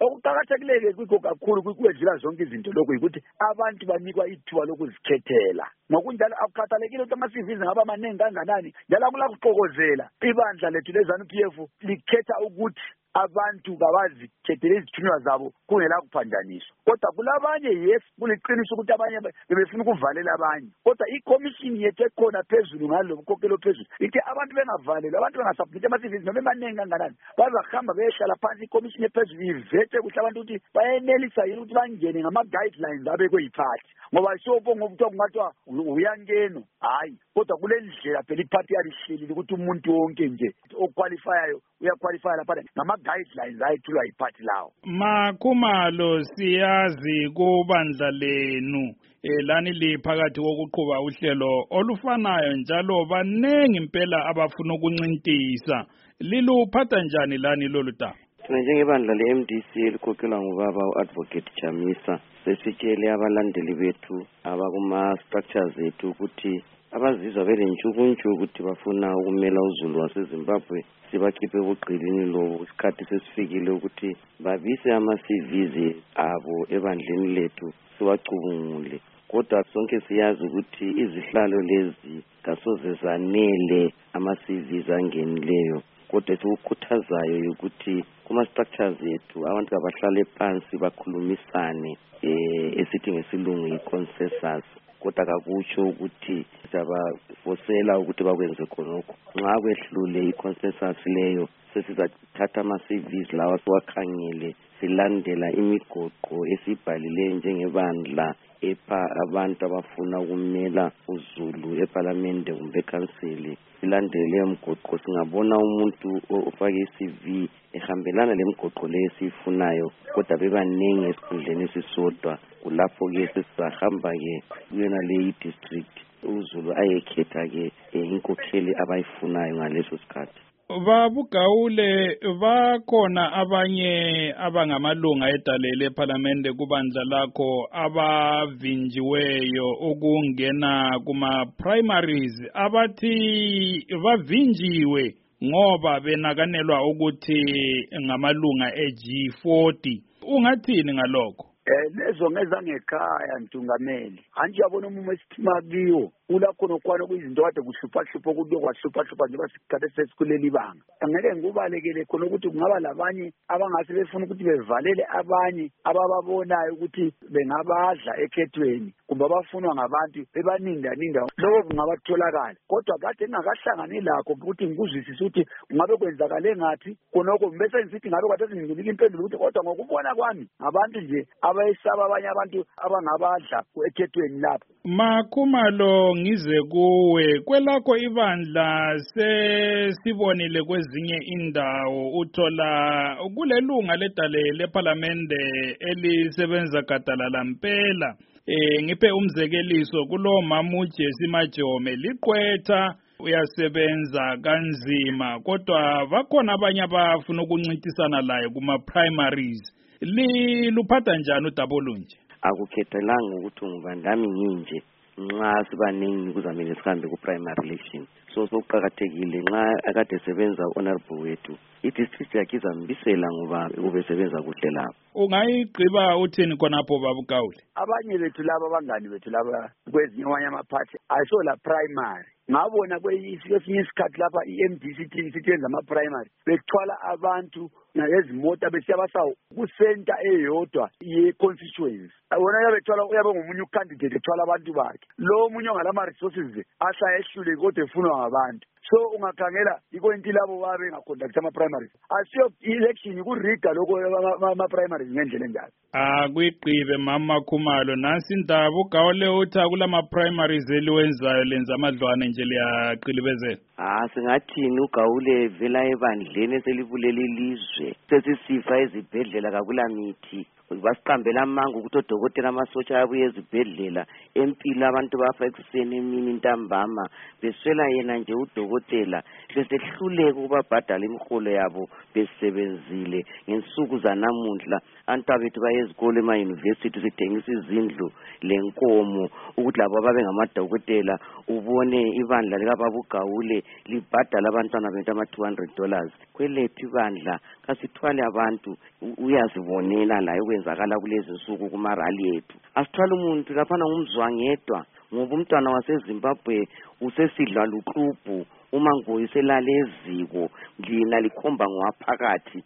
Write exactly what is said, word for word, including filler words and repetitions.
okuqakathekile kwikho kakhulu kwedlula zonke izinto lokho ukuthi abantu banikwa ithuba lokuzikhethela ngokunjalo akukhathalekile ukuthi ama-C Vs ngaba maningi kanganani njalo akulakuxokozela ibandla lethu le-ZANU P F likhetha ukuthi abantu kabazikhethele izithunywa zabo kungela kuphanjaniswa kodwa kulabanye yes kuliqiniso ukuthi abanye bebefuna ukuvalela abanye kodwa ikomishini yethu ekhona phezulu ngalo mkhokhelo phezulu ithi abantu bengavalelwa abantu bengasubmit ama-C Vs noma emaningi kanganani bazahamba beyehlala phansi ikomishini ephezulu ivete kuhle abantu ukuthi bayenelisa yini ukuthi bangene ngama-guidelines abekwe yiphathi ngoba siyopho ngokuthiwa kungathiwa uyangeno hayi kodwa kule ndlela phela iphathi yalihlelile ukuthi umuntu wonke nje okwalifayayo uyakwalifaya lapha ngama-guidelines ayethulwa yiphathi lawo. Makhumalo, siyazi kubandla lenu eh lani liphakathi kokuqhuba uhlelo olufanayo njalo banengi impela abafuna ukuncintisa liluphatha njani lani lolu daba? Thina njengebandla le-M D C elikhokhelwa ngubaba u-Advocate Chamisa sesitshele abalandeli bethu abakuma-structures ethu ukuthi abazizwa belentshukuntshu ukuthi bafuna ukumela uZulu waseZimbabwe sibakhiphe kuqilini lobo isikhathi sesifikile ukuthi babise ama-C Vs abo ebandleni lethu siwacubungule kodwa sonke siyazi ukuthi izihlalo lezi kasoze zanele ama-C Vs angenileyo kodwa esikukhuthazayo ukuthi kuma-structures ethu abantu abahlale phansi bakhulumisane eh esithi ngesilungu i-consensus kodwa kakutsho ukuthi siyabafosela ukuthi bakwenze khonokho nxa kwehlule i-consensus leyo sesizathatha ama-C Vs lawa siwakhangele silandela imigoqo esibhalileyo njengebandla epha abantu abafuna ukumela uZulu eParliament kumbe eCouncil silandele leyo mgoqo singabona umuntu ofake i-C V ehambelana lemgoqo leyo sifunayo kodwa bebanengi esikhundleni esisodwa kulapho-ke sesizahamba ke kuyona leyi district uZulu ayekhetha ke inkokheli abayifunayo ngaleso sikhathi. Babugawule bakhona abanye abangamalunga edalele eParliament kubandla lakho abavinjiweyo ukungena kuma primaries abathi bavinjiwe ngoba benakanelwa ukuthi ngamalunga e-G forty ungathini ngalokho? Eh lezo ngezangekhaya Ntungameli anje yabona umumo esithima kiwo ulakho nokwana kuyizinto kade kuhlupha hlupha ukuthi kwahlupha hlupha nje basikhathe sesikuleli ibanga angeke ngubalekele khona ukuthi kungaba labanye abangase befuna ukuthi bevalele abanye abababonayo ukuthi bengabadla ekhethweni kumbe abafunwa ngabantu bebaninda ninda lokho kungabatholakala kodwa kade engakahlangani lakho ukuthi ngikuzwisisa ukuthi kungabe kwenzakale ngathi khonoko bese ngithi ngabe kade singinika impendulo ukuthi kodwa ngokubona kwami abantu nje abayisaba abanye abantu abangabadla ekhethweni lapho. Makhumalo, ngize kuwe kwelakho ibandla sesibonile kwezinye indawo uthola kulelunga ledale leParliament elisebenza gadalala mpela eh ngiphe umzekeliso kulo Mamuje Simajome liqwetha uyasebenza kanzima kodwa bakhona abanye abafuna ukuncintisana laye kuma primaries liluphatha njani uDabolunje? Akukhethelanga ukuthi ngubandami nginje nxa sibaningi kuzamele sihambe ku primary election so sokuqhakathekile nxa akade sebenza honorable wethu i-district yakhe izambisela ngoba ukubesebenza kuhle lapho. Ungayigqiba uthini khonapho babugawule? Abanye bethu laba abangani bethu laba kwezinye amanye amaphathi ayisola primary ngabona kwesinye isikhathi lapha i-M D C T sithenza ama-primary bethwala abantu ngezimota besiyabasa ku-center eyodwa ye-constituency wona yabethwala uyabe ngomunye ucandidate ethwala abantu bakhe lo omunye ongalama-resources asayehlule kodwa efunwa ngabantu so ungakhangela ikwenti labo babe ngaconduct ama-primaries asiyo election kuriga lokho ama-primaries ngendlela enjalo. Akuyigqibe mama Khumalo nansi indaba ugawule uthi kulama-primaries eliwenzayo lenza amadlwane nje liyaqilibezela. Ah singathini ugawule vela ebandleni eselibulela ilizwe sesisifa ezibhedlela kakula mithi basiqambela amanga ukuthi odokotela amasotsha abuye ezibhedlela empilo abantu bafa ekuseni emini ntambama beswela yena nje udokotela sesehluleka ukubabhadala imiholo yabo besebenzile ngensuku zanamuhla antwabethu bayezikole ema university sithengisa izindlu lenkomo ukuthi labo ababe ngamadokotela ubone ibandla likababa uGawule libhadala abantwana bethu ama two hundred dollars kwelethu ibandla kasithwale abantu uyazibonela la ukwenzakala kulezi nsuku kuma rally ethu asithwala umuntu laphana ngumzwangedwa ngoba umntwana waseZimbabwe usesidla luqhubu uma ngoyiselala eziko lina likhomba ngwaphakathi